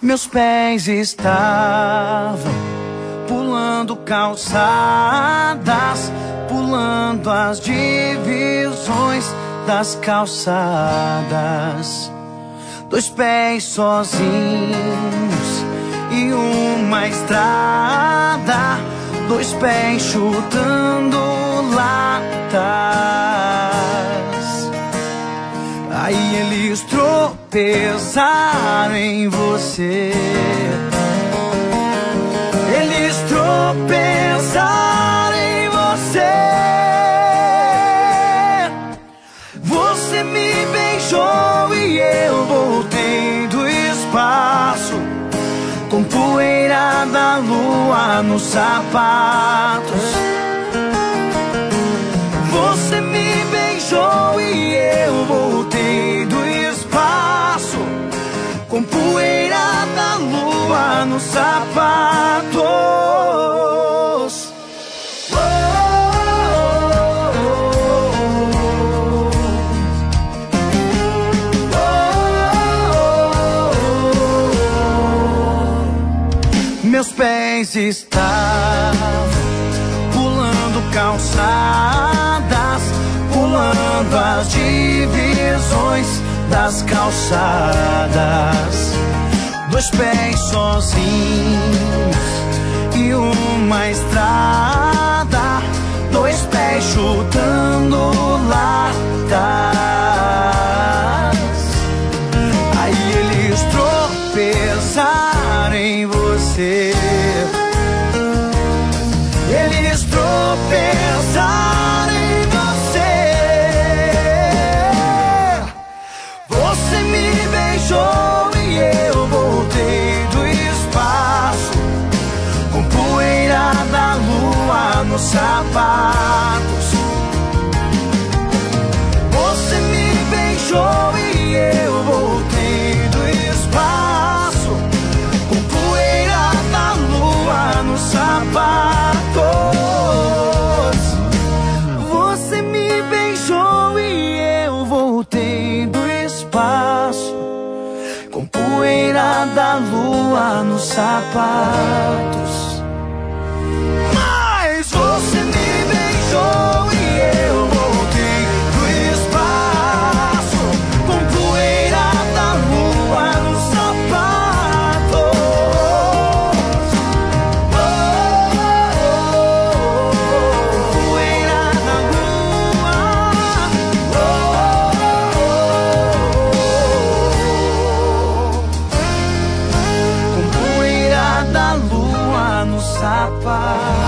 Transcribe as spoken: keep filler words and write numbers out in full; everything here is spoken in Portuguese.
Meus pés estavam pulando calçadas, pulando as divisões das calçadas. Dois pés sozinhos e uma estrada, dois pés chutando latas. Aí eles tropeçaram em você. Eles tropeçaram em você. Você me beijou e eu voltei do espaço, com poeira da lua nos sapatos. Você me beijou e eu voltei do espaço, com poeira da lua nos sapatos. Meus pés estavam pulando calçadas, pulando as divisões das calçadas. Dois pés sozinhos e uma estrada, dois pés chutando latas. Aí eles tropeçaram em você. Eles tropeçaram em você. Você me beijou e eu voltei do espaço, com poeira da lua nos sapatos. Você me beijou e eu voltei do espaço, com poeira da lua nos sapatos. Você me beijou e eu voltei do espaço, com poeira da lua nos sapatos. Mas você me beijou e eu voltei do espaço, com poeira da lua nos sapatos. Oh, oh, oh, poeira da lua. Oh, oh, oh, com poeira da lua nos sapatos.